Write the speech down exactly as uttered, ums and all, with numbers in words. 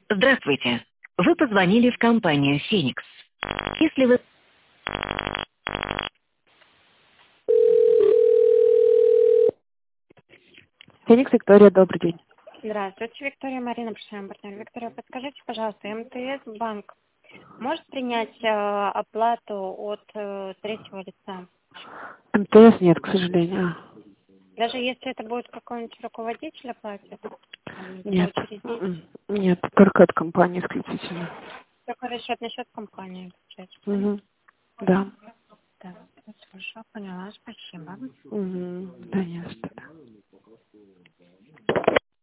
Здравствуйте. Вы позвонили в компанию «Феникс». Если вы... Феникс, Виктория, добрый день. Здравствуйте, Виктория, Марина, прошлый партнер. Виктория, подскажите, пожалуйста, МТС банк может принять э, оплату от э, третьего лица? МТС нет, к сожалению. Даже если это будет какой-нибудь руководитель оплатит? Там, не знаю, Нет. учредитель? М-м. Нет, только от компании исключительно. Только расчетный счет компании, получается, правильно? Угу. Да. Да, хорошо, поняла, спасибо. Угу. Да, не за что.